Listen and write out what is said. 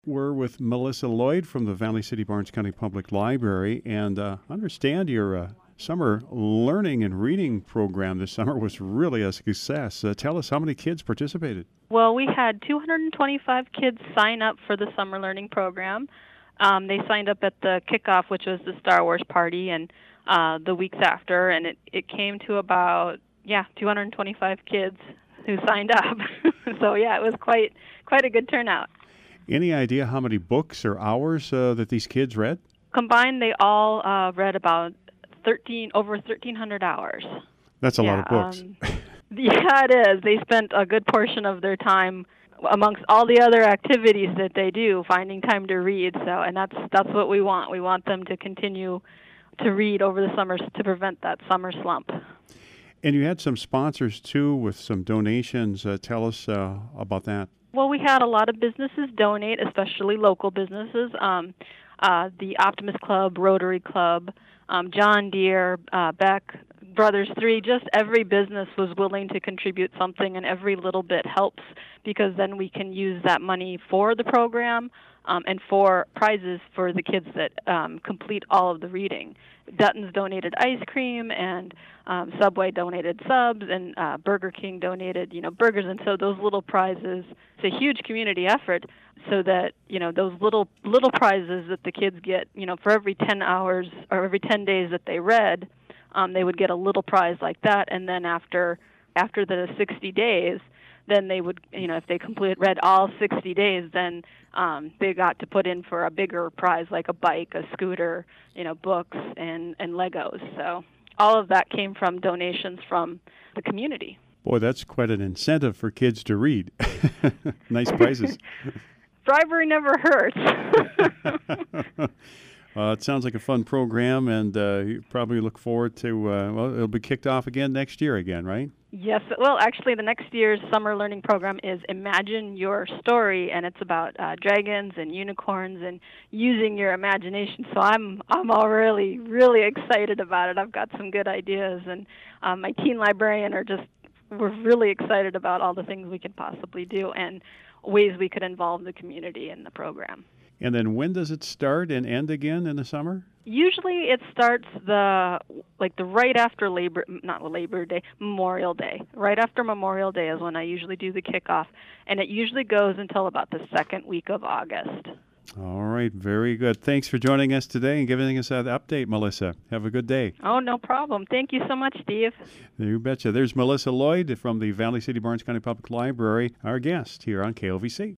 We're with Melissa Lloyd from the Valley City Barnes County Public Library, and understand your summer learning and reading program this summer was really a success. Tell us how many kids participated. Well, we had 225 kids sign up for the summer learning program. They signed up at the kickoff, which was the Star Wars party, and the weeks after, and it came to about 225 kids who signed up. So it was quite a good turnout. Any idea how many books or hours that these kids read? Combined, they all read about over 1,300 hours. That's a lot of books. Yeah, it is. They spent a good portion of their time amongst all the other activities that they do, finding time to read. And that's what we want. We want them to continue to read over the summers to prevent that summer slump. And you had some sponsors too with some donations. Tell us about that. Well, we had a lot of businesses donate, especially local businesses. The Optimist Club, Rotary Club, John Deere, Beck, Brothers 3, just every business was willing to contribute something, and every little bit helps because then we can use that money for the program and for prizes for the kids that complete all of the reading. Dutton's donated ice cream, and Subway donated subs, and Burger King donated, burgers. And so those little prizes, it's a huge community effort, so that those little prizes that the kids get, for every 10 hours or every 10 days that they read, they would get a little prize like that. And then after the 60 days, then they would, if they read all 60 days, then they got to put in for a bigger prize like a bike, a scooter, books, and Legos. So all of that came from donations from the community. Boy, that's quite an incentive for kids to read. Nice prizes. Bribery never hurts. It sounds like a fun program, and you probably look forward to, it'll be kicked off again next year again, right? Yes. Well, actually, the next year's summer learning program is Imagine Your Story, and it's about dragons and unicorns and using your imagination. So I'm already really excited about it. I've got some good ideas, and my teen librarian we're really excited about all the things we could possibly do and ways we could involve the community in the program. And then when does it start and end again in the summer? Usually it starts the right after Memorial Day. Right after Memorial Day is when I usually do the kickoff, and it usually goes until about the second week of August. All right, very good. Thanks for joining us today and giving us that update, Melissa. Have a good day. Oh, no problem. Thank you so much, Steve. You betcha. There's Melissa Lloyd from the Valley City Barnes County Public Library, our guest here on KOVC.